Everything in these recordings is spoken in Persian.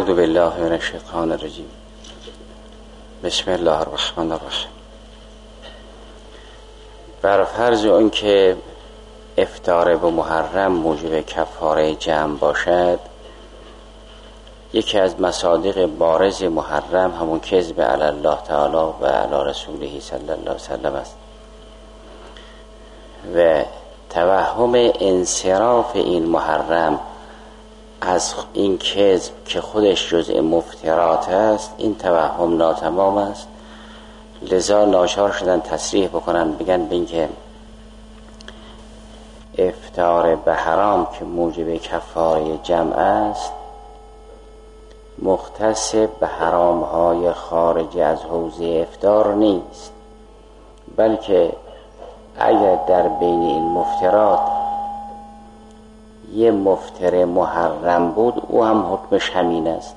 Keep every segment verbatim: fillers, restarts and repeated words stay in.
اعوذ بالله من الشیطان الرجیم. بسم الله الرحمن الرحیم. بر فرض اون که افطار به محرم موجب کفاره جمع باشد، یکی از مصادیق بارز محرم همون کذب علی الله تعالی و علی رسوله صلی الله علیه وسلم است و توهم انصراف این محرم از این کذب که خودش جزء مفترات است، این توهم ناتمام است. لذا ناچار شدن تصریح بکنن، بگن به این که افطار به حرام که موجب کفاره جمع است مختص به حرام های خارج از حوزه افطار نیست، بلکه اگر در بین این مفترات یه مفتر محرم بود، او هم حکمش همین است.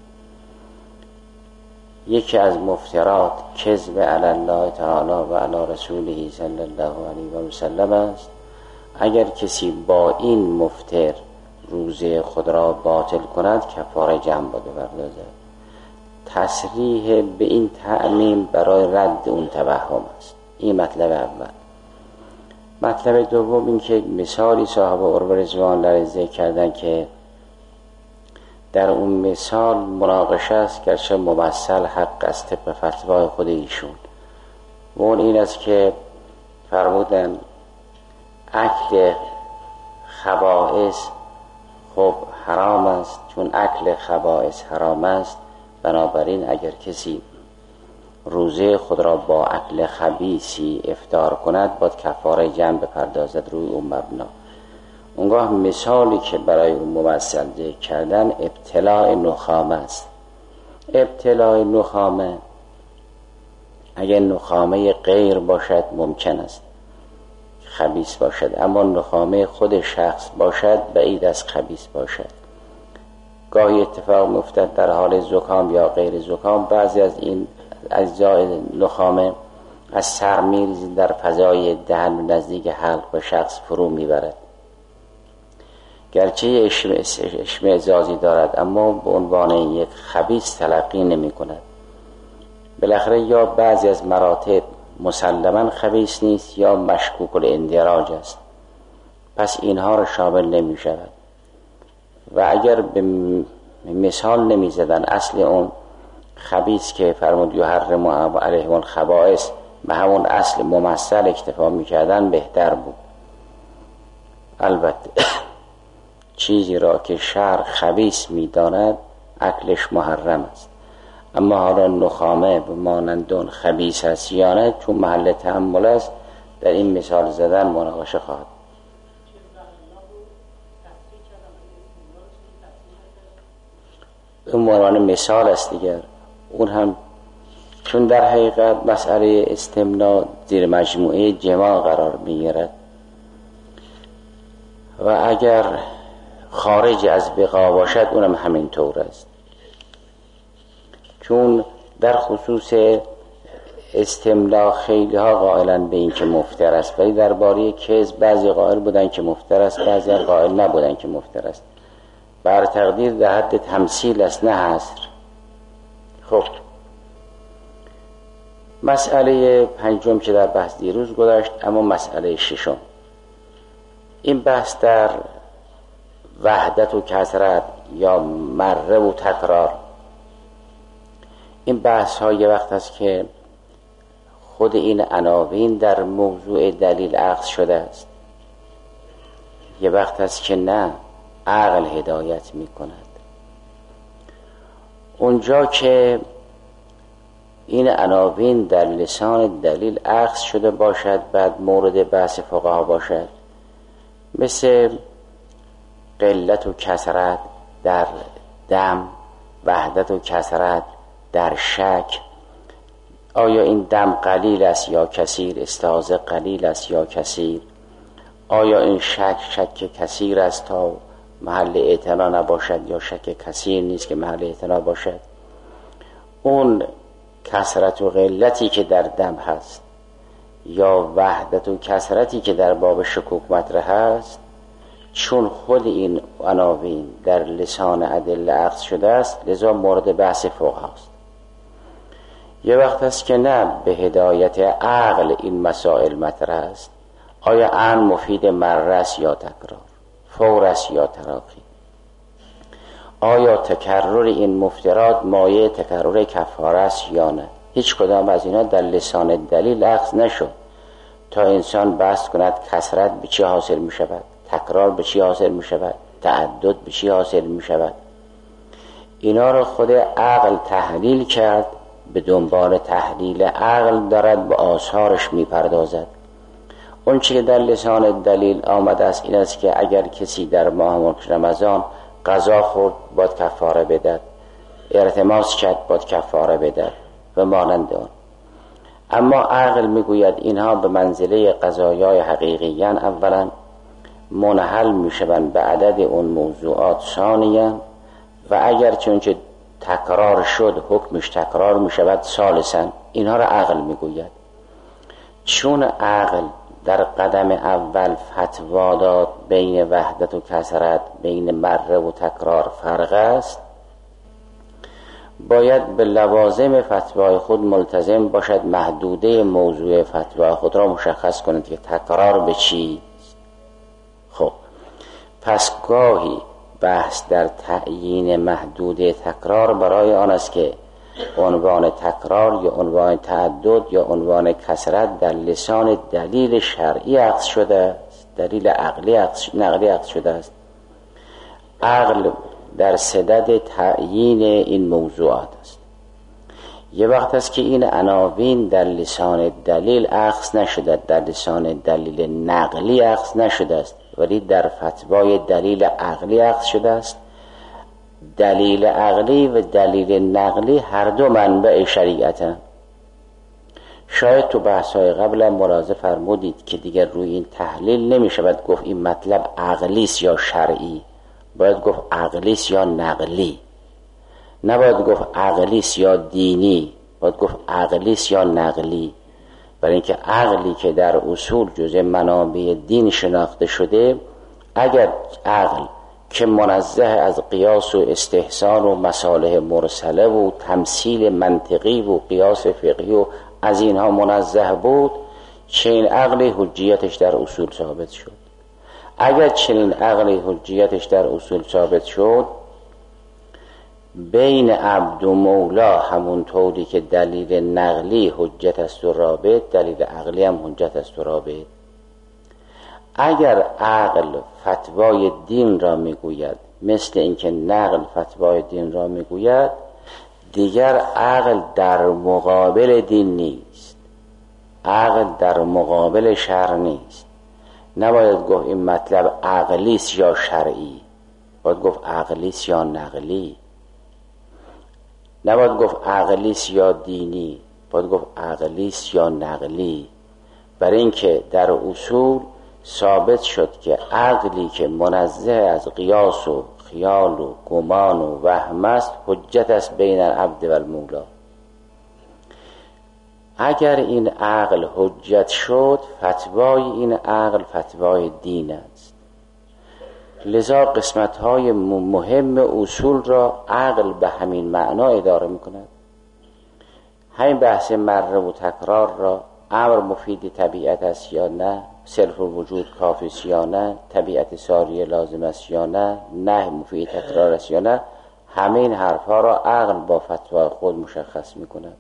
یکی از مفترات کذب علی الله تعالی و علی رسوله صلی الله علیه و سلم است. اگر کسی با این مفتر روزه خود را باطل کند، کفاره جمع باید بپردازد. تصریح به این تعمیم برای رد اون توهم است. این مطلب اول. مطلب دوم این که مثالی صاحب عروة رضوان الله ذکر کردن که در اون مثال مناقشه است، گرچه ممثل حق است طبق فتوای خود ایشون، و اون این است که فرمودن اکل خبائث خب حرام است. چون اکل خبائث حرام است، بنابراین اگر کسی روزه خود را با اکل خبیثی افطار کند، باید کفاره جمع بپردازد روی اون مبنا. اونگاه مثالی که برای اون ممثل ذکر کردن ابتلاع نخامه است. ابتلاع نخامه اگر نخامه غیر باشد ممکن است خبیث باشد، اما نخامه خود شخص باشد بعید از خبیث باشد. گاهی اتفاق می‌افتد در حال زکام یا غیر زکام، بعضی از این اجزای نخامه از سر می‌ریزد در فضای دهن نزدیک حلق و شخص فرو میبرد. گرچه اشمئزازی دارد، اما به عنوان یک خبیث تلقی نمی کند. بالاخره یا بعضی از مراتب مسلماً خبیث نیست یا مشکوک الاندراج است، پس اینها را شامل نمی شود. و اگر به مثال نمی زدن اصل اون خبیث که فرمود یحرم علیهم الخبائث به همون اصل ممثل اکتفا می کردن بهتر بود. البته چیزی را که شرع خبیث می داند اکلش محرم است، اما حالا نخامه به مانندون خبیث است یا نه، چون محل تأمل است، در این مثال زدن مناقشه خواهد. اون عنوان مثال است دیگر. اون هم چون در حقیقت مسئله استمناء زیر مجموعه جماع قرار میگیرد و اگر خارج از بقا باشد اونم همین طور است. چون در خصوص استملاء خیلی ها قائلن به این که مفتر است، ولی درباره کذب بعضی قائل بودن که مفتر است، بعضی قائل نبودن که مفتر است. بر تقدیر در حد تمثیل است، نه حصر. خب مسئله پنجم که در بحث دیروز گذشت، اما مسئله ششم، این بحث در وحدت و کثرت یا مره و تکرار. این بحث ها یه وقت است که خود این عناوین در موضوع دلیل اخذ شده است، یه وقت است که نه، عقل هدایت می کند. اونجا که این عناوین در لسان دلیل اخذ شده باشد، بعد مورد بحث فقها باشد، مثل قلت و کثرت در دم، وحدت و کثرت در شک، آیا این دم قلیل است یا کثیر، استحاضه قلیل است یا کثیر، آیا این شک شک کثیر است تا محل اعتنا نباشد یا شک کثیر نیست که محل اعتنا باشد. اون کثرت و قلتی که در دم هست یا وحدت و کثرتی که در باب شکوک مطرح هست، چون خود این عناوین در لسان ادله اخذ شده است لذا مورد بحث فقهاست. یه وقت است که نه به هدایت عقل این مسائل مطرح است. آیا عن مفید مره است یا تکرار، فور است یا تراخی، آیا تکرر این مفترات مایه تکرر کفاره است یا نه. هیچ کدام از اینا در لسان دلیل اخذ نشد تا انسان بحث کند کثرت به چی حاصل می شود، تکرار به چی حاصل می شود، تعدد به چی حاصل می شود. اینا رو خود عقل تحلیل کرد، به دنبال تحلیل عقل دارد به آثارش می پردازد. اون چی که در لسان دلیل آمده است این است که اگر کسی در ماه مبارک رمضان غذا خورد باید کفاره بدهد، ارتماس کرد باید کفاره بدهد و مانند آن. اما عقل میگوید اینها به منزله قضایای حقیقیان، اولا منحل میشوند به عدد اون موضوعات، ثانیا و اگر چونچه تکرار شد حکمش تکرار میشود، ثالثا اینها را عقل میگوید. چون عقل در قدم اول فتوا داد بین وحدت و کثرت، بین مره و تکرار فرق است، باید به لوازم فتوای خود ملتزم باشد، محدوده موضوع فتوای خود را مشخص کند که تکرار به چی. خب پس گاهی بحث در تعیین محدوده تکرار برای آن است که عنوان تکرار یا عنوان تعدد یا عنوان کثرت در لسان دلیل شرعی اخذ شده است، دلیل عقلی نقلی اخذ شده است. عقل در صدد تعیین این موضوعات است. یه وقت است که این عناوین در لسان دلیل اخذ نشده، در لسان دلیل نقلی اخذ نشده است، ولی در فتوای دلیل عقلی اخذ شده است. دلیل عقلی و دلیل نقلی هر دو منبع شریعتن. شاید تو بحث‌های قبل ملاحظه فرمودید که دیگر روی این تحلیل نمی شود گفت این مطلب عقلی است یا شرعی، باید گفت عقلی است یا نقلی. نباید گفت عقلی است یا دینی، باید گفت عقلی است یا نقلی. برای اینکه عقلی که در اصول جزء منابع دین شناخته شده، اگر عقل که منزه از قیاس و استحسان و مصالح مرسله و تمثیل منطقی و قیاس فقهی و از اینها منزه بود، چنین عقلی حجیتش در اصول ثابت شد. اگر چنین عقلی حجیتش در اصول ثابت شد، بین عبد و مولا همون طوری که دلیل نقلی حجت است و رابط، دلیل عقلی هم حجت است و رابط. اگر عقل فتوای دین را میگوید مثل اینکه نقل فتوای دین را میگوید، دیگر عقل در مقابل دین نیست، عقل در مقابل شرع نیست. نباید گفت این مطلب عقلی است یا شرعی، باید گفت عقلی است یا نقلی. نباید گفت عقلی است یا دینی، باید گفت عقلی است یا نقلی. برای اینکه در اصول ثابت شد که عقلی که منزه از قیاس و خیال و گمان و وهم است، حجت است بین العبد و المولا. اگر این عقل حجت شد، فتوای این عقل فتوای دین است. لذا قسمت‌های مهم اصول را عقل به همین معنا اداره می‌کند. همین بحث مره و تکرار را امر مفید طبیعت است یا نه، صرف وجود کافی است یا نه، طبیعت ساریه لازم است یا نه، نه مفید تکرار است یا نه، همه این حرفها را عقل با فتوای خود مشخص می‌کند.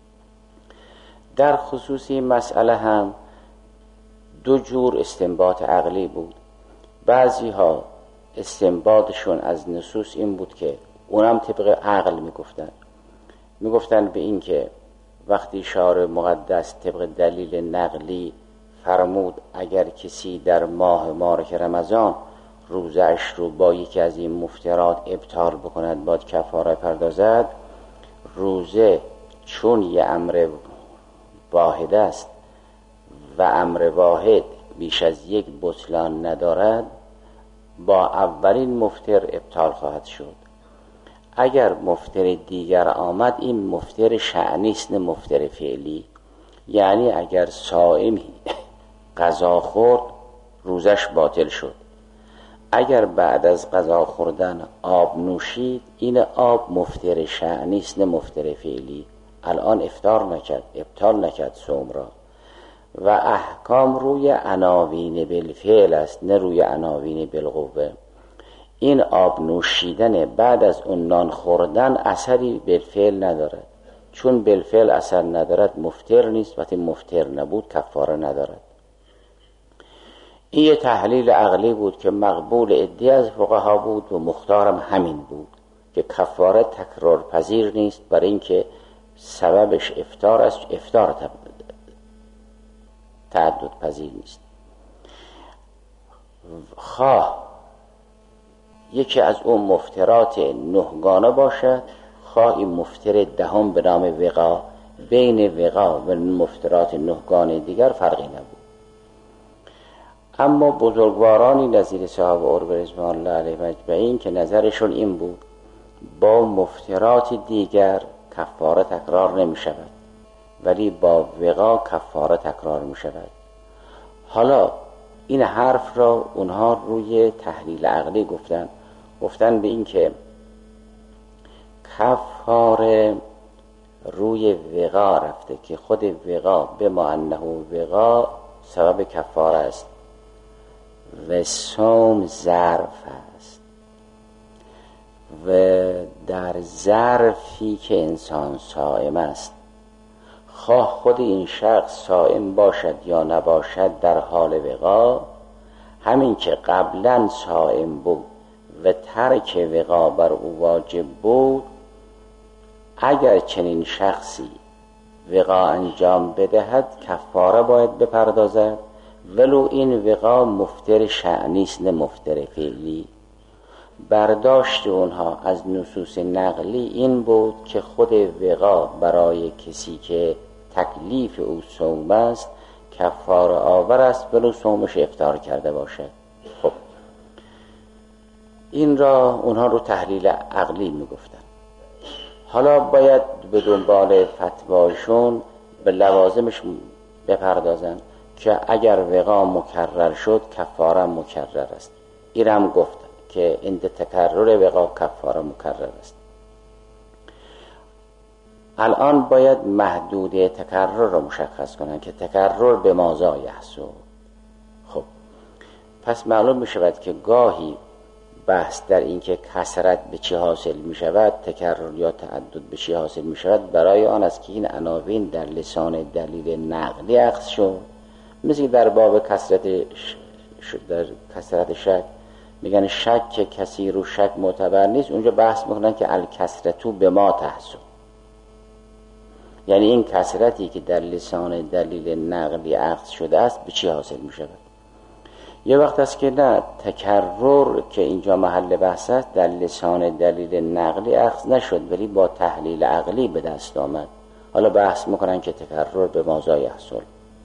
در خصوص این مسئله هم دو جور استنباط عقلی بود. بعضی ها استنباطشون از نصوص این بود که اونم طبق عقل میگفتن میگفتن به این که وقتی شارع مقدس طبق دلیل نقلی فرمود اگر کسی در ماه مبارک رمضان روزش رو با یکی از این مفترات ابطال بکند باید کفاره پردازد، روزه چون یه امر واحد است و امر واحد بیش از یک بطلان ندارد، با اولین مفتر ابطال خواهد شد. اگر مفتر دیگر آمد، این مفتر شأنی است نه مفتر فعلی. یعنی اگر صائمی قضا خورد روزش باطل شد، اگر بعد از غذا خوردن آب نوشید، این آب مفطر شأنی است نه مفطر فعلی. الان افطار نکرد، ابطال نکرد صوم را، و احکام روی عناوین بالفعل است نه روی عناوین بالقوه. این آب نوشیدن بعد از اون نان خوردن اثری بالفعل ندارد، چون بالفعل اثر ندارد مفطر نیست، وقتی مفطر نبود کفاره ندارد. این یه تحلیل عقلی بود که مقبول عده از فقها بود و مختارم همین بود که کفاره تکرار پذیر نیست، برای اینکه سببش افطار است، افطار تعدد پذیر نیست. خواه یکی از اون مفطرات نهگانه باشد، خواه این مفطر دهم به نام وقا، بین وقا و مفطرات نهگانه دیگر فرقی نبود. اما بزرگوارانی نظیر صحابه عرب رضوان الله علیهم اجمعین که نظرشون این بود با مفطرات دیگر کفاره تکرار نمی شود، ولی با وقا کفاره تکرار می شود. حالا این حرف را اونها روی تحلیل عقلی گفتن گفتن به این که کفاره روی وقا رفته که خود وقا به ما انه وقا سبب کفاره است و صوم ظرف است و در ظرفی که انسان صائم است، خواه خود این شخص صائم باشد یا نباشد در حال وقا، همین که قبلا صائم بود و ترک وقا بر او واجب بود، اگر چنین شخصی وقا انجام بدهد کفاره باید بپردازد، ولو این وقا مفطر شأنی است نه مفطر فعلی. برداشت اونها از نصوص نقلی این بود که خود وقا برای کسی که تکلیف او صوم است کفاره آور است، ولو صومش افطار کرده باشد. خب این را اونها رو تحلیل عقلی میگفتن. حالا باید به دنبال فتواشون به لوازمش بپردازن که اگر وقا مکرر شد کفاره مکرر است. این هم گفتن که عند تکرر وقا کفاره مکرر است. الان باید محدوده تکرر رو مشخص کنن که تکرر به ماذا یحصل. خب پس معلوم می شود که گاهی بحث در این که کثرت به چی حاصل می شود، تکرر یا تعدد به چی حاصل می شود، برای آن است که این عناوین در لسان دلیل نقلی اخذ شد. مثل در باب کثرت ش... در کثرت شک میگن شک کسی رو شک معتبر نیست، اونجا بحث میکنن که الکثرتو به ما تحصل، یعنی این کثرتی که در لسان دلیل نقلی اخذ شده است به چی حاصل می شود. یه وقت است که نه، تکرر که اینجا محل بحث است در لسان دلیل نقلی اخذ نشد ولی با تحلیل عقلی به دست آمد. حالا بحث میکنن که تکرر به ماذا یحصل.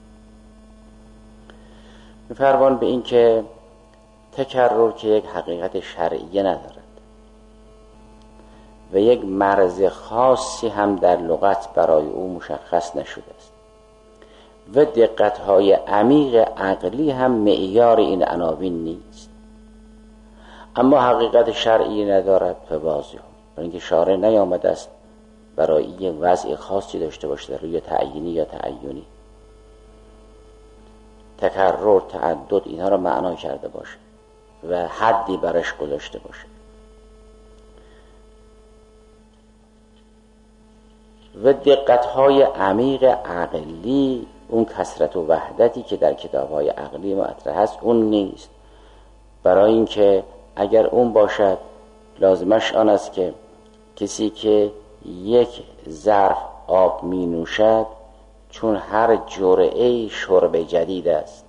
می‌فرمان به این که تکرر که یک حقیقت شرعیه ندارد و یک مرز خاصی هم در لغت برای او مشخص نشده است و دقت‌های عمیق عقلی هم معیار این عناوین نیست. اما حقیقت شرعی ندارد و واضحه، برای اینکه شارع نیامده است برای یک وضع خاصی داشته باشه، روی تعیینی یا تعیینی، تکرر، تعدد اینها را معنا کرده باشه و حدی برش گذاشته باشه. و دقت‌های عمیق عقلی، اون کثرت و وحدتی که در کتاب‌های عقلی مطرح است، اون نیست. برای اینکه اگر اون باشد لازمش آن است که کسی که یک ظرف آب می نوشد، چون هر جرعه‌ای شرب جدید است،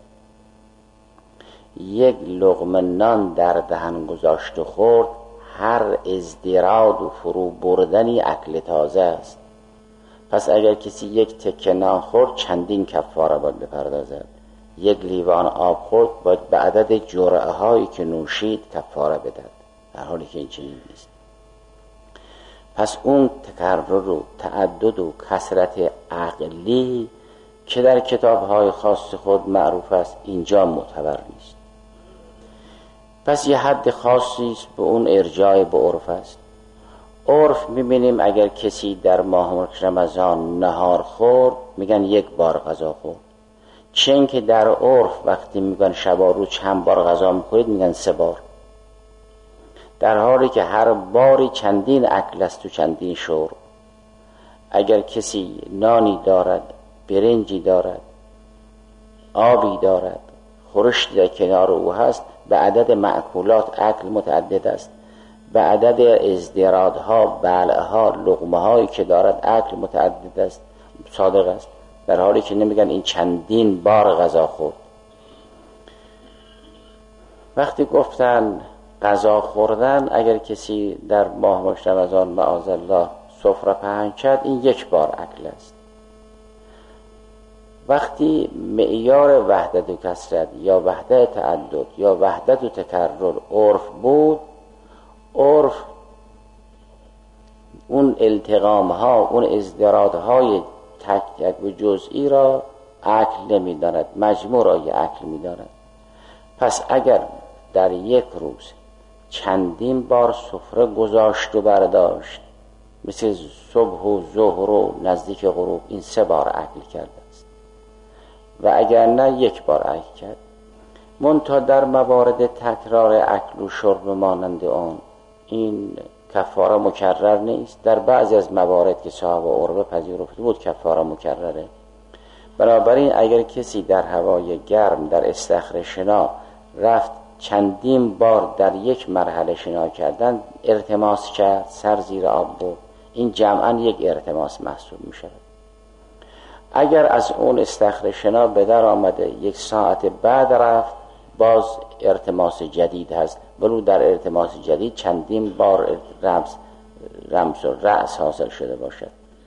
یک لقمه نان در دهن گذاشت و خورد، هر ازدراد و فرو بردنی اکل تازه است. پس اگر کسی یک تکه نان خورد چندین کفاره باید بپردازد، یک لیوان آب خورد باید به عدد جرعه هایی که نوشید کفاره بدهد، در حالی که این چنین نیست. پس اون تکرر و تعدد و کثرت عقلی که در کتاب‌های خاص خود معروف است اینجا معتبر نیست. پس یه حد خاصی به اون ارجاع به عرف است. عرف میبینیم اگر کسی در ماه رمضان نهار خورد میگن یک بار غذا خورد، چون که در عرف وقتی میگن شبا رو چند بار غذا میخورید میگن سه بار، در حالی که هر باری چندین اکل است و چندین شرب. اگر کسی نانی دارد، برنجی دارد، آبی دارد، خورشتی در کنار او هست، به عدد مأکولات اکل متعدد است، به عدد ازدرادها، بلعها، لقمه هایی که دارد اکل متعدد است، صادق است، در حالی که نمیگن این چندین بار غذا خورد. وقتی گفتن غذا خوردن، اگر کسی در ماه رمضان معاذالله سفره پهن کرد، این یک بار اکل است. وقتی معیار وحدت و کثرت یا وحدت تعدد یا وحدت و تکرر عرف بود، عرف اون التقام ها، اون ازدراد های تک تک و جزئی را اکل نمی داند، مجموع را یک اکل می داند. پس اگر در یک روز چندین بار سفره گذاشت و برداشت، مثل صبح و ظهر و نزدیک غروب، این سه بار اکل کرده است. و اگر نه یک بار اکل کرد. منتها در موارد تکرار اکل و شرب مانند آن این کفاره مکرر نیست. در بعضی از موارد که صاحب عربه پذیرفته بود کفاره مکرره. بنابراین اگر کسی در هوای گرم در استخر شنا رفت چندین بار در یک مرحله شنا کردن، ارتماس کرد، سر زیر آب بود، این جمعاً یک ارتماس محسوب می شود. اگر از اون استخر شنا به در آمده یک ساعت بعد رفت، باز ارتماس جدید هست، ولو در ارتماس جدید چندین بار رمز رمز و رأس حاصل شده باشد.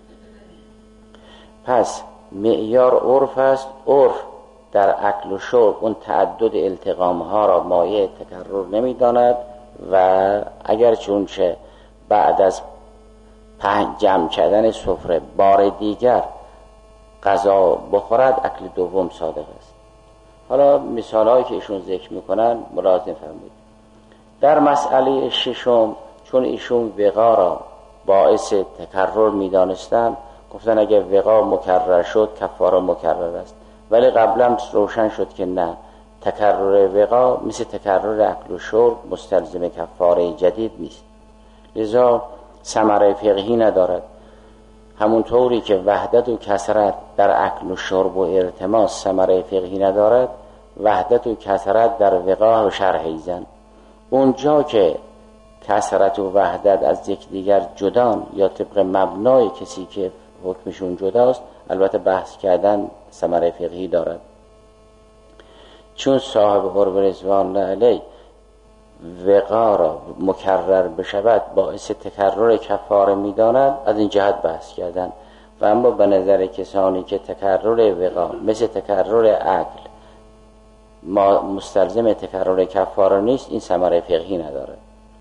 پس معیار عرف است. عرف در اکل و شرب اون تعدد التقام ها را مایه تکرر نمی داند و اگر چونچه بعد از پنج جمع کردن سفره بار دیگر غذا بخورد، اکل دوم صادق است. حالا مثال هایی که ایشون ذکر میکنن ملاحظه فرمایید. در مسئله ششم، چون ایشون وقا را باعث تکرر میدانستن، گفتن اگر وقا مکرر شد کفاره مکرر است، ولی قبلا روشن شد که نه، تکرر وقا مثل تکرر اکل و شرب مستلزم کفاره جدید نیست، لذا ثمره فقهی ندارد. همونطوری که وحدت و کثرت در اکل و شرب و ارتماس ثمره فقهی ندارد، وحدت و کثرت در وقا و شرح ایزن. اونجا که کثرت و وحدت از یکدیگر جدان یا طبق مبنای کسی که حکمشون جداست، البته بحث کردن ثمره فقهی دارد. چون صاحب قرب رضوان علیه وقا را مکرر بشود باعث تکرر کفاره میداند، از این جهت بحث کردن. و اما به نظر کسانی که تکرر وقا مثل تکرر عقل ما مستلزم تکرر کفاره نیست، این ثمره فقهی نداره.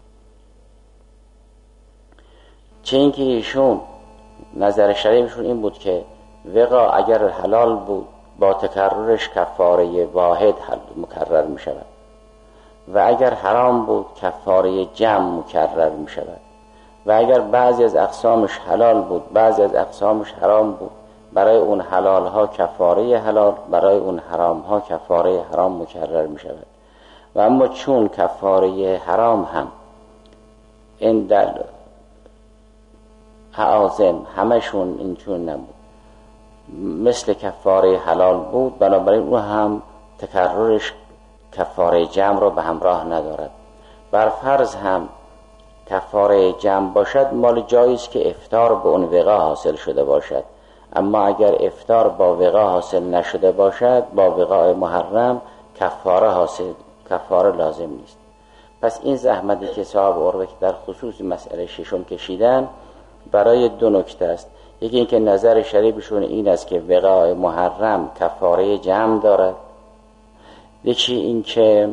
چه اینکه ایشون نظر شریفشون این بود که وقا اگر حلال بود با تکررش کفاره واحد مکرر می شود و اگر حرام بود کفاره جمع مکرر می شود و اگر بعضی از اقسامش حلال بود بعضی از اقسامش حرام بود، برای اون حلال ها کفاره حلال، برای اون حرام ها کفاره حرام مکرر می شود. و اما چون کفاره حرام هم این در اعاظم همشون این چون نبود مثل کفاره حلال بود، بنابراین اون هم تکررش کفاره جمع رو به همراه ندارد. بر فرض هم کفاره جمع باشد، مال جاییست که افطار به اون وقا حاصل شده باشد، اما اگر افطار با وقا حاصل نشده باشد، با وقاء محرم کفاره حاصل کفاره لازم نیست. پس این زحمتی که صاحب عروه در خصوص مسئله ششم کشیدن برای دو نکته است. یکی اینکه نظر شریفشون این است که وقاء محرم کفاره جمع دارد، یکی اینکه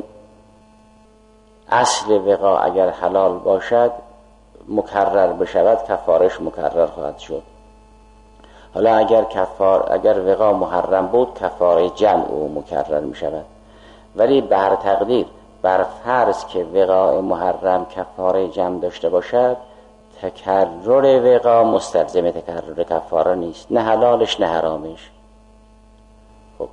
اصل وقا اگر حلال باشد مکرر بشود کفارش مکرر خواهد شد. حالا اگر کفار اگر وقا محرم بود کفاره جمع او مکرر می شود، ولی به هر تقدیر بر فرض که وقاء محرم کفاره جمع داشته باشد، تکرر وقاء مستلزم تکرر کفاره نیست، نه حلالش نه حرامش. خب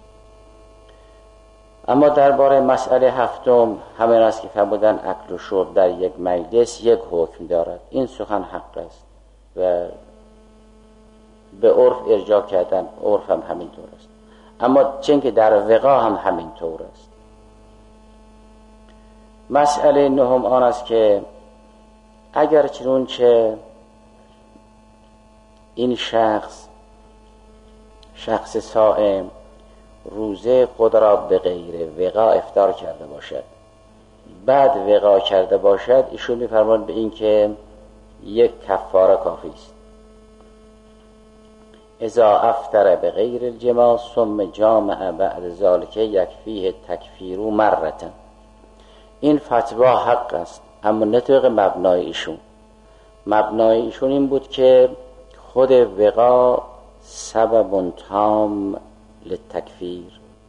اما درباره مسئله هفتم، همین است که فرمودن اکل و شرب در یک مجلس یک حکم دارد. این سخن حق است و به عرف ارجاع کردن، عرف هم همین طور است، اما چون که در وقاء هم همین طور است. مسئله نهم آن است که اگر چنانچه این شخص شخص صائم روزه خود را به غیر وقاء افطار کرده باشد، بعد وقاء کرده باشد، ایشون می‌فرماند به این که یک کفاره کافی است. اذا افطر به غیر الجماع ثم جامع بعد ذلك یکفیه تکفیر مرتن. این فتوا حق است، اما نطق مبنای ایشون. مبنای ایشون این بود که خود وقاء سبب تام للتکفیر،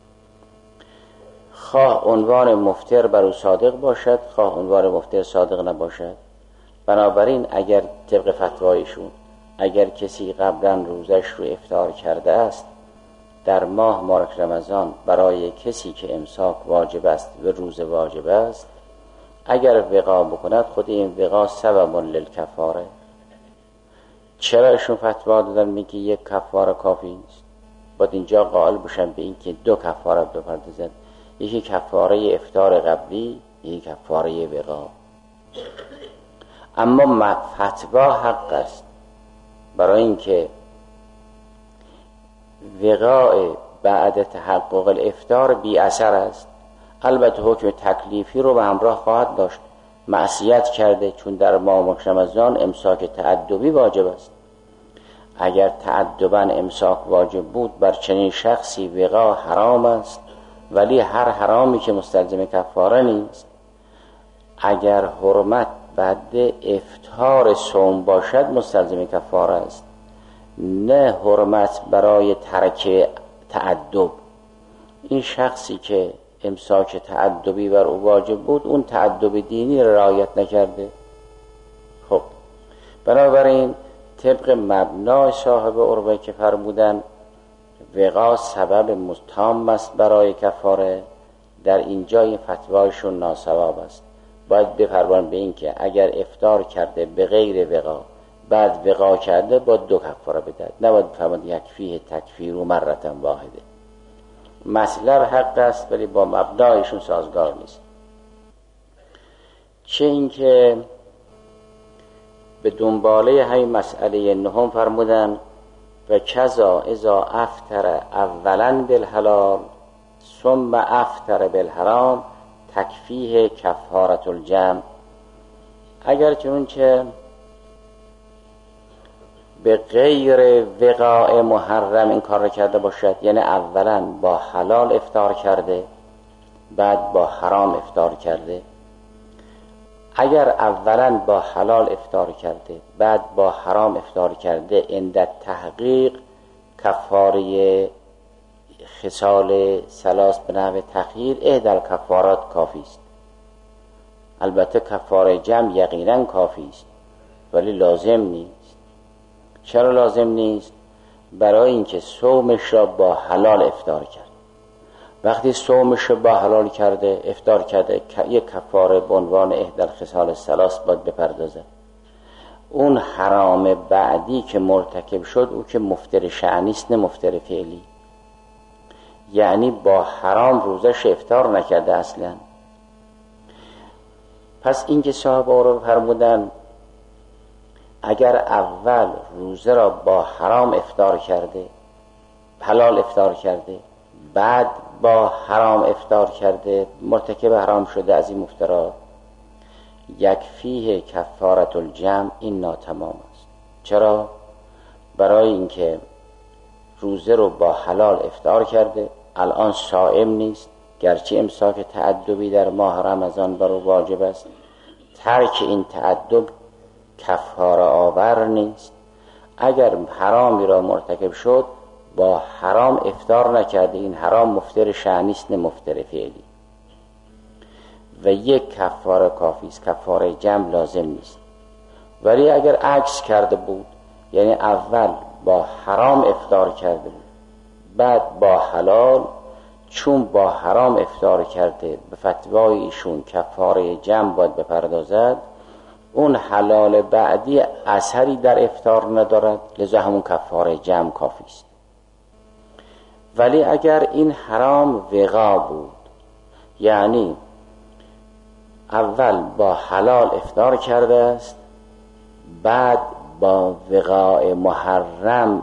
خواه عنوان مفطر بر او صادق باشد، خواه عنوان مفطر صادق نباشد. بنابراین اگر طبق فتوایشون اگر کسی قبلا روزش رو افطار کرده است، در ماه مبارک رمضان برای کسی که امساک واجب است و روز واجب است، اگر وقاء بکند، خود این وقاء سبب للکفاره. چرا ایشون فتوا دادن میگه یک کفاره کافی است؟ باید اینجا قائل بشن به این که دو کفاره بپردازن، یکی کفاره افطار قبلی، یکی کفاره وقاء. اما فتوا حق است، برای اینکه وقاء بعد تحقق الافطار بی اثر است. البته حکم تکلیفی رو به همراه خواهد داشت، معصیت کرده، چون در ماه رمضان امساک تعدبی واجب است. اگر تعدباً امساک واجب بود، بر چنین شخصی وقاء حرام است، ولی هر حرامی که مستلزم کفاره نیست. اگر حرمت بعد افطار صوم باشد مستلزم کفاره است، نه حرمت برای ترک تعدب. این شخصی که امساک تعدبی بر او واجب بود، اون تعدب دینی را رعایت نکرده. خب بنابراین طبق مبنای صاحب عروه که فرمودن وقاء سبب متام است برای کفاره، در اینجا این فتوایشون ناصواب است. باید بفرمان به این که اگر افطار کرده به غیر وقاء، بعد وقاء کرده، با دو کفاره بدهد، نباید بفرمان یکفیه تکفیر و مرتن واحده. مسئله حق است ولی با مبنایشون سازگار نیست. چه این که به دنباله همین مسئله نهم فرمودن و کذا اذا افطر اولا بالحلال ثم افطر بالحرام تکفیه کفارت الجمع. اگر چنانچه به غیر وقاء محرم این کار را کرده باشد، یعنی اولا با حلال افطار کرده، بعد با حرام افطار کرده. اگر اولا با حلال افطار کرده، بعد با حرام افطار کرده، عند تحقیق کفاره خصال ثلاث به نحو تخییر احدى کفارات کافی است. البته کفاره جمع یقینا کافی است، ولی لازم نیست. چرا لازم نیست؟ برای اینکه صومش را با حلال افطار کرد. وقتی صومش را با حلال کرده، افطار کرده، یک کفاره به عنوان احدى الخصال الثلاث باید بپردازه. اون حرام بعدی که مرتکب شد، او که مفطر شأنی است نه مفطر فعلی، یعنی با حرام روزش افطار نکرده اصلا. پس اینکه صاحب رو فرمودن اگر اول روزه را با حرام افطار کرده، حلال افطار کرده، بعد با حرام افطار کرده، مرتکب حرام شده از این مفترات، یکفیه کفارت الجمع، این ناتمام است. چرا؟ برای اینکه روزه رو با حلال افطار کرده، الان صائم نیست، گرچه امساک تعدبی در ماه رمضان بر او واجب است، ترک این تعدب کفاره آور نیست. اگر حرامی را مرتکب شد، با حرام افطار نکرده، این حرام مفطر شأنی است نه مفطر فعلی. و یک کفاره کافی است، کفاره جمع لازم نیست. ولی اگر عکس کرده بود، یعنی اول با حرام افطار کرده بود بعد با حلال، چون با حرام افطار کرده به فتوای ایشون کفاره جمع باید بپردازد، اون حلال بعدی اثری در افطار ندارد، لذا همون کفاره جمع کافی است. ولی اگر این حرام وقا بود، یعنی اول با حلال افطار کرده است بعد با وقاء محرم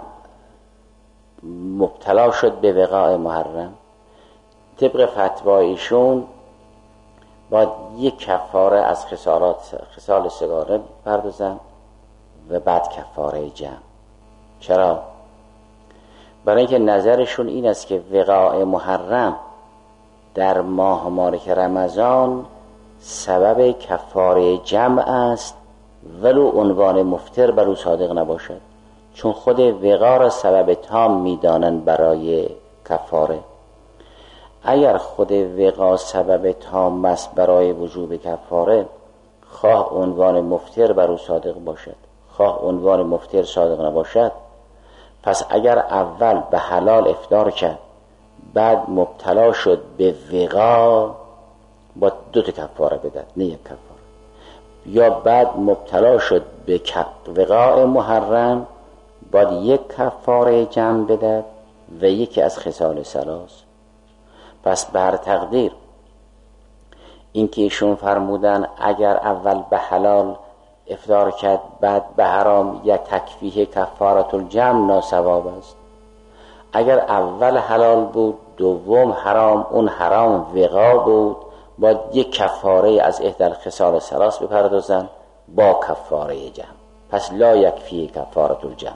مبتلا شد به وقاء محرم، طبق فتوای ایشون باید یک کفاره از خسارات خصال سگاره پردازن و بعد کفاره جمع. چرا؟ برای اینکه نظرشون این است که وقاء محرم در ماه مبارک رمضان سبب کفاره جمع است ولو عنوان مفطر بر او صادق نباشد، چون خود وقا را سبب تام میدانند برای کفاره. اگر خود وقا سبب تام است برای وجوب کفاره، خواه عنوان مفطر بر او صادق باشد خواه عنوان مفطر صادق نباشد، پس اگر اول به حلال افطار کرد بعد مبتلا شد به وقا، با دو تا کفاره بدهد نه یک کفاره، یا بعد مبتلا شد به وقاء محرم باید یک کفاره جمع بدهد و یکی از خصال ثلاث. پس بر تقدیر اینکه ایشون فرمودن اگر اول به حلال افطار کرد بعد به حرام، یا تکفیه کفارت الجمع ناصواب است. اگر اول حلال بود دوم حرام، اون حرام وقا بود، باید یک کفاره از احدی الخصال ثلاث بپردازن با کفاره جمع، پس لا یکفی کفارت الجمع.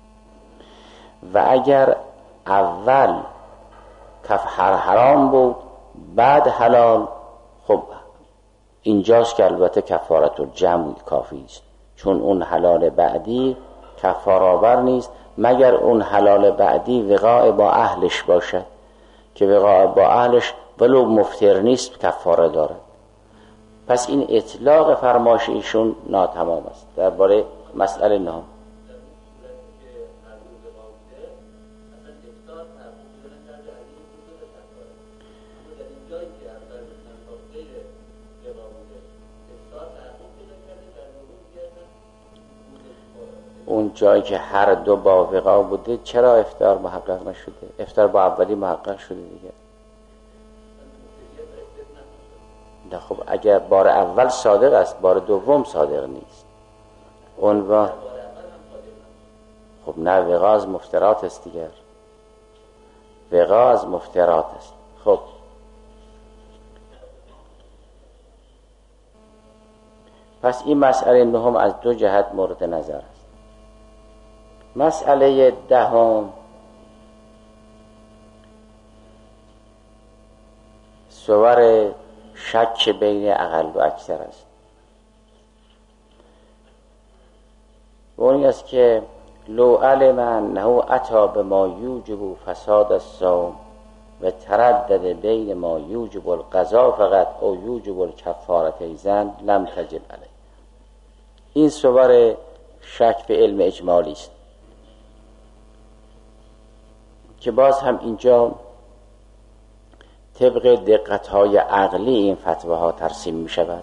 و اگر اول کفاره حرام بود بعد حلال، خب اینجاست که البته کفارت الجمع کافی است، چون اون حلال بعدی کفاره آور نیست مگر اون حلال بعدی وقاء با اهلش باشد، که وقاء با اهلش ولو مفطر نیست کفاره دارد. پس این اطلاق فرمایش ایشون ناتمام است درباره مسئله نام. اون جایی که هر دو با وقا بوده چرا افطار محقق نشده؟ افطار با اولی محقق شده دیگه. نه خب اگر بار اول صادق است بار دوم صادق نیست. اون خب نه، وقا از مفترات است دیگر، وقا از مفترات است. خب پس این مسئله نهم از دو جهت مورد نظر است. مسئله دهم صور شک بین اقل و اکثر است. و اون است که لو علم انه اتی بما یوجب فساد الصوم و تردد بین ما یوجب القضاء فقط او یوجب الکفاره ایضا لم تجب علیه. این صور شک به علم اجمالی است که باز هم اینجا طبق دقت‌های عقلی این فتواها ترسیم می شود.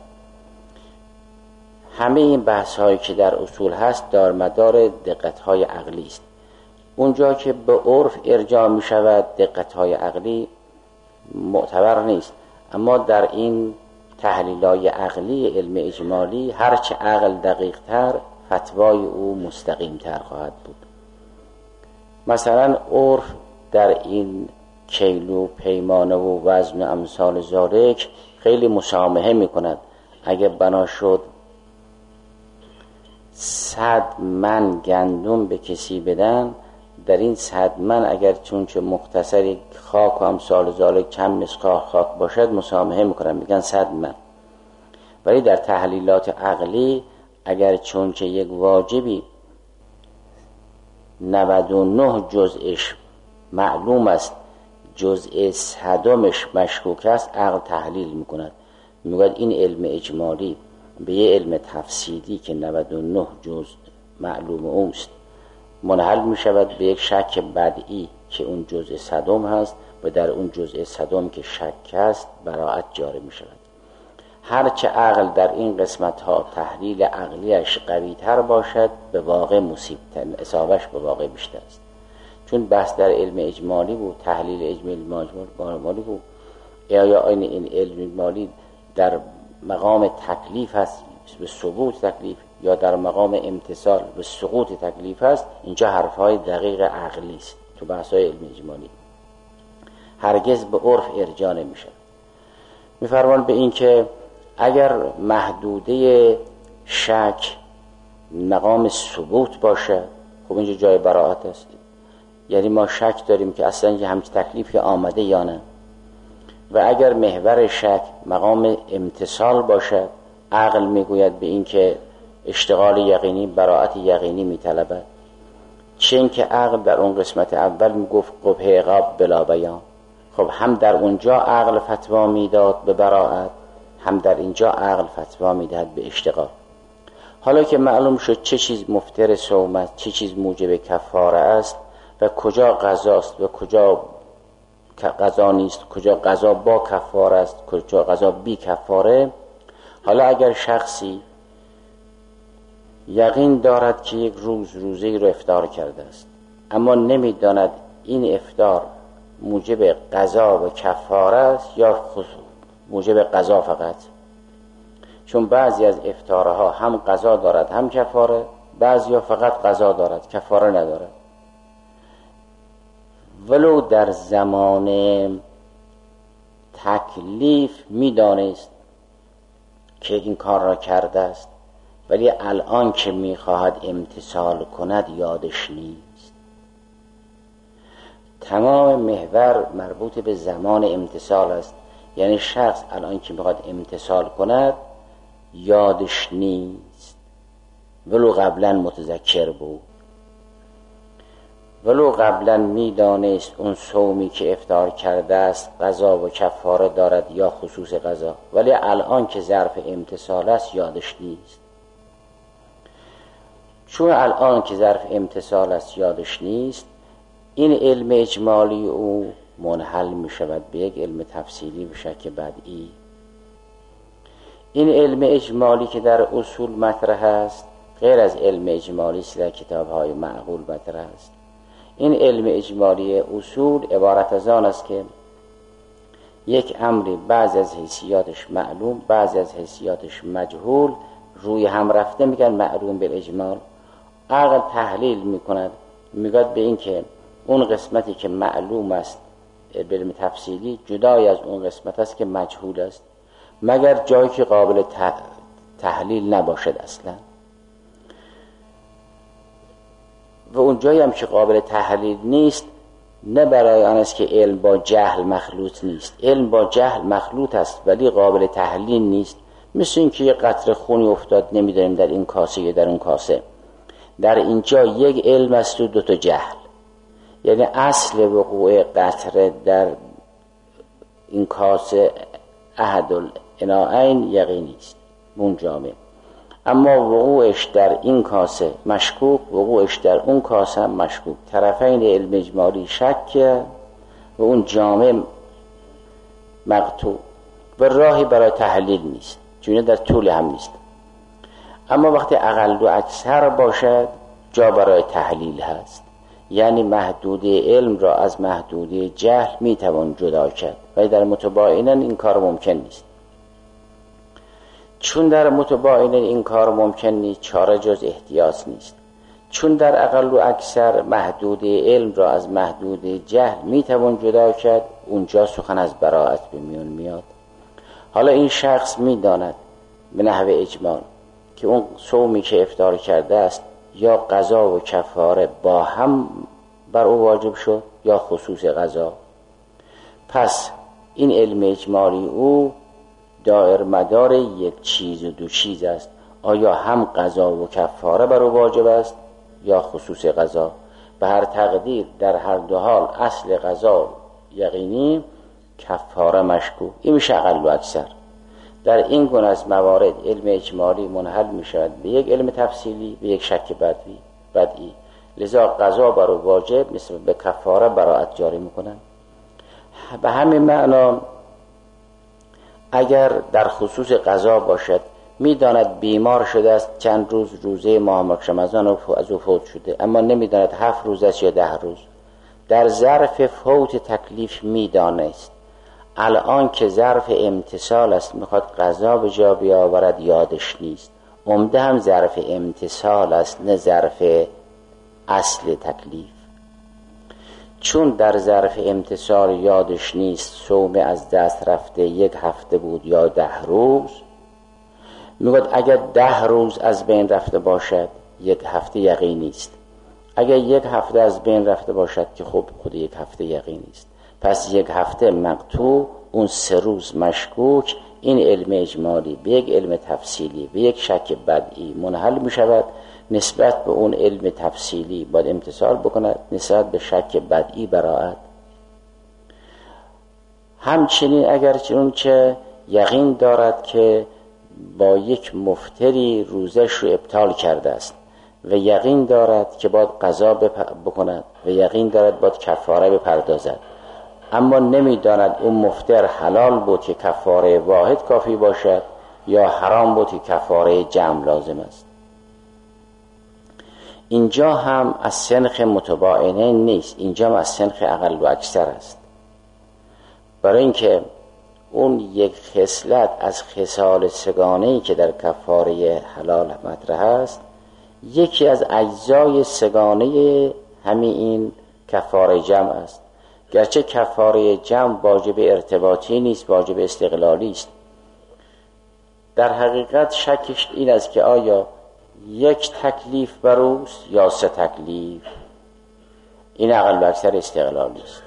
همه این بحث‌هایی که در اصول هست دار مدار دقت‌های عقلی است. اونجا که به عرف ارجاع می شود دقت‌های عقلی معتبر نیست، اما در این تحلیل‌های عقلی علم اجمالی هرچه عقل دقیق‌تر فتوای او مستقیم‌تر خواهد بود. مثلا عرف در این کیلو پیمانه و وزن و امثال ذالک خیلی مسامحه میکند. اگه بنا شد صد من گندم به کسی بدن، در این صد من اگر چون چه مختصری خاک و امثال ذالک چند مسقال خاک باشد مسامحه میکنن، میگن صد من. ولی در تحلیلات عقلی اگر چون چه یک واجبی نود و نه جزءش معلوم است، جزء صدمش مشکوک است، عقل تحلیل میکند. میگوید این علم اجمالی به یه علم تفصیلی که نود و نه جزء معلوم اوست منحل می شود به یک شک بدعی که اون جزء صدم هست و در اون جزء صدم که شک است براءت جاری می شود. هرچه عقل در این قسمت ها تحلیل عقلیش قوی تر باشد به واقع مصیبتر، اصابش به واقع بیشتر است. چون بحث در علم اجمالی بود، تحلیل اجمالی اجمالی بود، یا این این علم اجمالی در مقام تکلیف هست به ثبوت تکلیف یا در مقام امتثال به سقوط تکلیف هست، اینجا حرفهای دقیق عقلی است. تو بحث‌های علم اجمالی هرگز به عرف ارجاع نمیشه. میفرمان به این که اگر محدوده شک مقام ثبوت باشه، خب اینجا جای براءت است. یعنی ما شک داریم که اصلا یه همچین تکلیفی آمده یا نه. و اگر محور شک مقام امتثال باشه، عقل میگوید به این که اشتغال یقینی براءت یقینی میطلبد. چون که عقل در اون قسمت اول میگفت قبح عقاب بلا بیان، خب هم در اونجا عقل فتوا میداد به براءت، هم در اینجا عقل فتوا میدهد به اشتغال. حالا که معلوم شد چه چیز مفتر صوم است، چه چیز موجب کفاره است و کجا قضاست و کجا قضا نیست، کجا قضا با کفاره است، کجا قضا بی کفاره، حالا اگر شخصی یقین دارد که یک روز روزه رو افطار کرده است اما نمیداند این افطار موجب قضا و کفاره است یا موجب قضا فقط، چون بعضی از افطارها هم قضا دارد هم کفاره، بعضی ها فقط قضا دارد کفاره ندارد، ولو در زمان تکلیف میدانست که این کار را کرده است ولی الان که میخواهد امتثال کند یادش نیست. تمام محور مربوط به زمان امتثال است. یعنی شخص الان که میخواهد امتثال کند یادش نیست، ولو قبلا متذکر بود، ولو قبلا میدانست اون صومی که افطار کرده است قضا و کفاره دارد یا خصوص قضا، ولی الان که ظرف امتثال است یادش نیست. چون الان که ظرف امتثال است یادش نیست، این علم اجمالی او منحل می شود به یک علم تفصیلی به شکل بدعی. این علم اجمالی که در اصول مطرح است غیر از علم اجمالی است در کتاب‌های معقول مطرح است. این علم اجمالی اصول عبارت از آن است که یک امری بعضی از حیثیاتش معلوم بعضی از حیثیاتش مجهول روی هم رفته میگن معلوم بالاجمال. عقل تحلیل میکند، میگوید به این که اون قسمتی که معلوم است به علم تفصیلی جدای از اون قسمت است که مجهول است، مگر جایی که قابل تحلیل نباشد اصلا. و اون جایی هم که قابل تحلیل نیست نه برای آن است که علم با جهل مخلوط نیست، علم با جهل مخلوط است ولی قابل تحلیل نیست. مثل این که یک قطره خونی افتاد نمیدونیم در این کاسه یا در اون کاسه، در اینجا یک علم است و دو تا جهل. یعنی اصل وقوع قطره در این کاسه احد العناعین یقینی است اون جامعه، اما وقوعش در این کاسه مشکوک، وقوعش در اون کاسه مشکوک. طرفین علم اجمالی شک و اون جامعه مقطوع و راهی برای تحلیل نیست، چون در طول هم نیست. اما وقتی اقل و اکثر باشد جا برای تحلیل هست، یعنی محدوده علم را از محدوده جهل میتوان جدا کرد و در متباینن این کار ممکن نیست. چون در متباینن این کار ممکن نیست چاره جز احتیاط نیست. چون در اقل و اکثر محدوده علم را از محدوده جهل میتوان جدا کرد، اونجا سخن از براءت به میون میاد. حالا این شخص میداند به نحو اجمال که اون صومی که افطار کرده است یا قضا و کفاره با هم بر او واجب شد یا خصوص قضا، پس این علم اجمالی او دایر مدار یک چیز و دو چیز است. آیا هم قضا و کفاره بر او واجب است یا خصوص قضا؟ به هر تقدیر در هر دو حال اصل قضا یقینی، کفاره مشکوک. این میشه اقل و اکثر. در این گونه از موارد علم اجمالی منحل می شود به یک علم تفصیلی، به یک شک بدوی بدئی. لذا قضا بر واجب نسبت به کفاره براءت جاری میکنن. به همین معنا اگر در خصوص قضا باشد میداند بیمار شده است، چند روز روزه ماه رمضان از او فوت شده، اما نمیداند هفت روز است یا ده روز، در ظرف فوت تکلیف میدانست. الان که ظرف امتثال است میخواد قضا به جا بیاورد، یادش نیست. عمده هم ظرف امتثال است نه ظرف اصل تکلیف. چون در ظرف امتثال یادش نیست صوم از دست رفته یک هفته بود یا ده روز، میگوید اگر ده روز از بین رفته باشد یک هفته یقینی است، اگر یک هفته از بین رفته باشد که خب خود یک هفته یقینی است، پس یک هفته مقطوع، اون سه روز مشکوک. این علم اجمالی به یک علم تفصیلی به یک شک بدئی منحل می شود. نسبت به اون علم تفصیلی باید امتثال بکند، نسبت به شک بدئی براءت. همچنین اگر چون که یقین دارد که با یک مفتری روزش رو ابطال کرده است و یقین دارد که باید قضا بکند و یقین دارد باید کفاره بپردازد، اما نمیداند اون مفتر حلال بود که کفاره واحد کافی باشد یا حرام بود که کفاره جمع لازم است. اینجا هم از سنخ متباینه نیست، اینجا هم از سنخ اقل و اکثر است. برای اینکه اون یک خصلت از خصال سگانه‌ای که در کفاره حلال مطرح است، یکی از اجزای سگانه همین این کفاره جمع است. گرچه کفاره جمع واجب ارتباطی نیست، واجب استقلالی است. در حقیقت شکش این است که آیا یک تکلیف بروست یا سه تکلیف. این اقل و اکثر استقلالی است.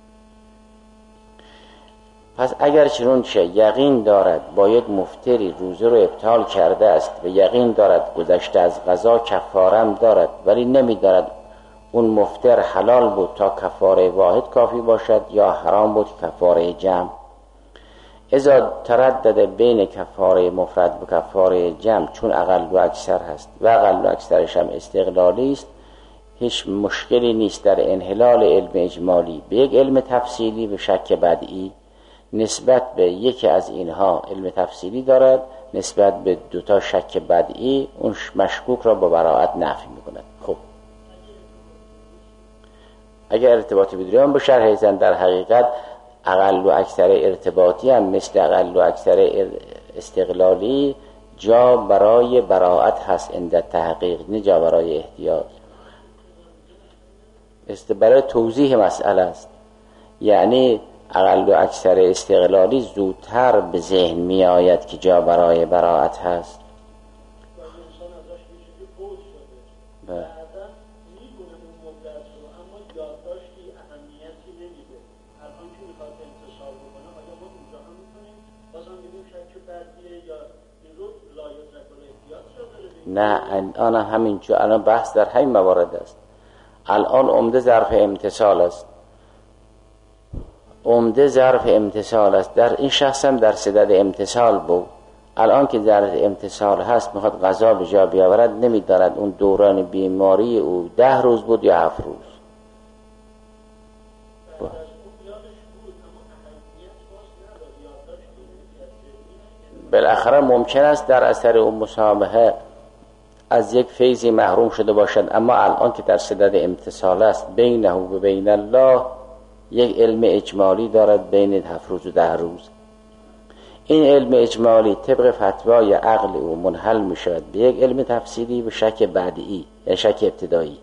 پس اگر چنانچه یقین دارد با یک مفتری روزه رو ابطال کرده است و یقین دارد گذشته از قضا کفارم دارد، ولی نمی دارد اون مفتر حلال بود تا کفاره واحد کافی باشد یا حرام بود کفاره جمع، اذا تردد بین کفاره مفرد و کفاره جمع، چون اقل و اکثر هست و اقل و اکثرش هم استقلالی است، هیچ مشکلی نیست در انحلال علم اجمالی به یک علم تفصیلی و شک بدئی. نسبت به یکی از اینها علم تفصیلی دارد، نسبت به دوتا شک بدئی اون مشکوک را با براءت نفی میکند. خب اگر ارتباطی بدریان به شرح زن، در حقیقت اقل و اکثر ارتباطی هم مثل اقل و اکثر استقلالی جا برای براءت هست عند تحقیق، نه جا برای احتیاط. است برای توضیح مسئله است. یعنی اقل و اکثر استقلالی زودتر به ذهن می آید که جا برای براءت هست. بله. نه الان همینجا الان بحث در همین موارد است. الان عمده ظرف امتثال است، عمده ظرف امتثال است. در این شخص هم در صدد امتثال بود. الان که ظرف امتثال هست میخواد قضا به جا بیاورد، نمیداند اون دوران بیماری او ده روز بود یا هفت روز. بالاخره ممکن است در اثر اون مسامحه از یک فیضی محروم شده باشد، اما الان که در صدد امتثال است بینه و بین الله یک علم اجمالی دارد بین هفت روز و ده روز. این علم اجمالی طبق فتوای عقل او منحل می شود به یک علم تفصیلی و شک بدئی یا شک ابتدایی.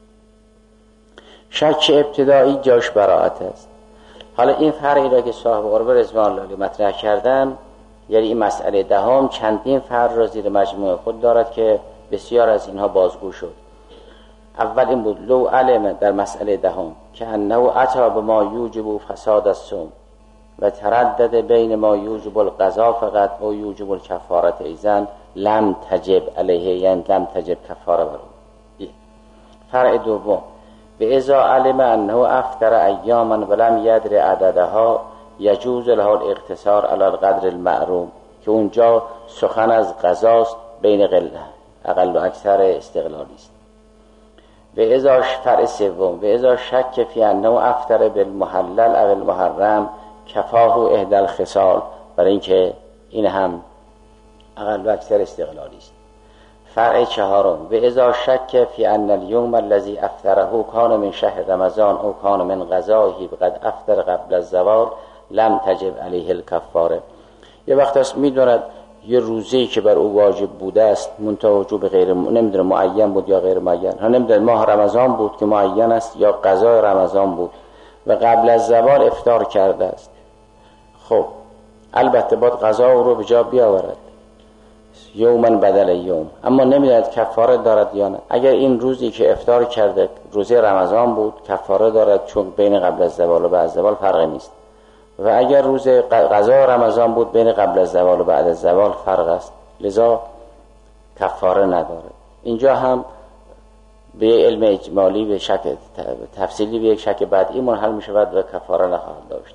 شک ابتدایی جاش براءت است. حالا این فرعی را که صاحب قربه رضوان الله علیه مطرح کردن، یعنی این مسئله دهم چندین فرع را زیر مجموعه خود دارد که بسیار از اینها بازگو شد. اول این بود لو علم در مسئله دهم که انه عطا به ما یوجب فساد الصوم و تردد بین ما یوجب القضا فقط و یوجب الکفارت ایزن لم تجب علیه، یعنی لم تجب کفاره بر او. فرع دوم به ازا علم انه افطر ایاما ولم یدر عددها یجوز له الاقتصار علی القدر المعروم که اونجا سخن از قضاست بین قل اقل و اکثر استقلالی است. و اذا فرع سوم و اذا شک فی انه افطر بالمحلل او المحرم کفاه احدى الخصال، برای اینکه این هم اقل و اکثر استقلالی است. فرع چهارم و اذا شک فی ان اليوم الذي افطره کان من شهر رمضان او کان من غذائه قد افطر قبل الزوال لم تجب علیه الکفاره. یه وقت است میدوند یه روزی که بر او واجب بوده است منتها وجوب غیر م... نمیدونه معین بود یا غیر معین، ها نمیدونه ماه رمضان بود که معین است یا قضای رمضان بود و قبل از زوال افطار کرده است. خب البته باید قضا او رو به جا بیاورد یومن بدل یوم، اما نمیداند کفاره دارد یا نه. اگر این روزی که افطار کرده روزه رمضان بود کفاره دارد، چون بین قبل از زوال و بعد از زوال فرقی نیست. و اگر روز قضا رمضان بود بین قبل از زوال و بعد از زوال فرق است، لذا کفاره نداره. اینجا هم به علم اجمالی به شک تفصیلی به یک شک بدی منحل می شود و کفاره نخواهد داشت.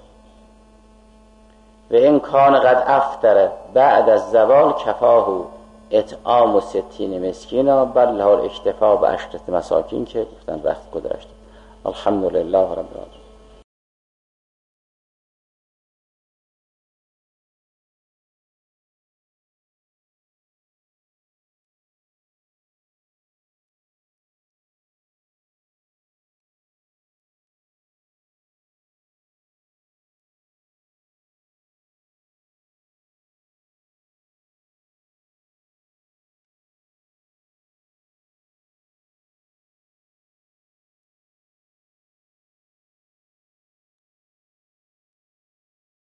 و این کان قد افطر بعد از زوال کفاه اطعام و ستین مسکینا بل له الاکتفا به عشرة مساکین که گفتن وقت گذشته. الحمدلله رب العالمین.